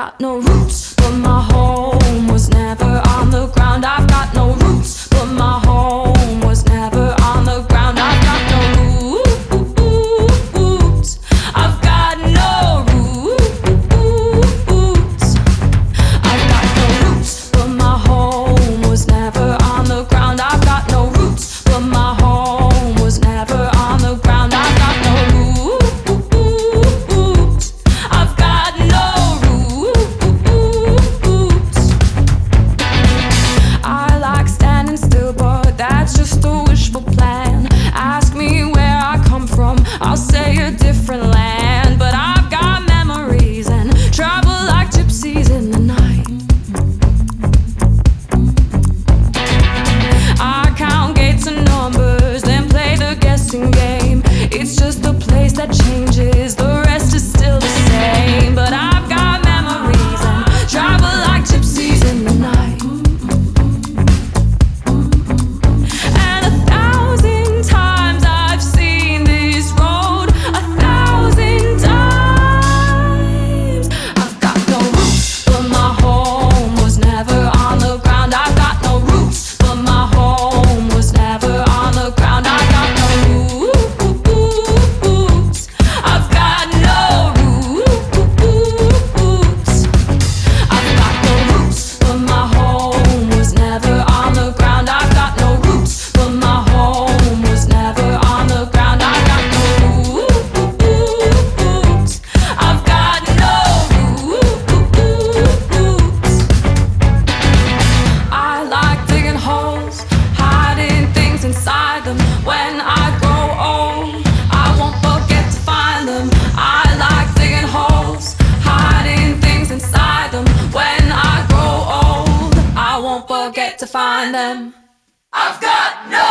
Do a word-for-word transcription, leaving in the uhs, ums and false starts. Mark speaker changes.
Speaker 1: got no roots, but my home was never on the ground. I've got no roots, but my home was never on the ground. I've got no roots. I've got no roots. I've got no roots, but my home was never on the ground. I've got no roots, but my home was never on the ground. I've got no roots. I've got no roots. I like standing still, but that's just a wishful plan. Ask me where I come from, I'll say a different land. But I've got memories and travel like gypsies in the night. I count gates and numbers, then play the guessing game. It's just a place that changes, the rest is still the same. But I've got memories and travel like gypsies in the night. And a thousand times I've seen this road, a thousand times. I've got no roots, but my home was never on the ground. I've got no roots, but my home was never on the ground. I've got no roots. I've got no roots. I've got no roots, but my home was never on the ground. I've got no roots, but my home was never on the ground. I've got no roots. I've got no roots. I like digging holes, hiding things inside them. When I grow old, I won't forget to find them. I like digging holes, hiding things inside them. When I grow old, I won't forget to find them. I've got no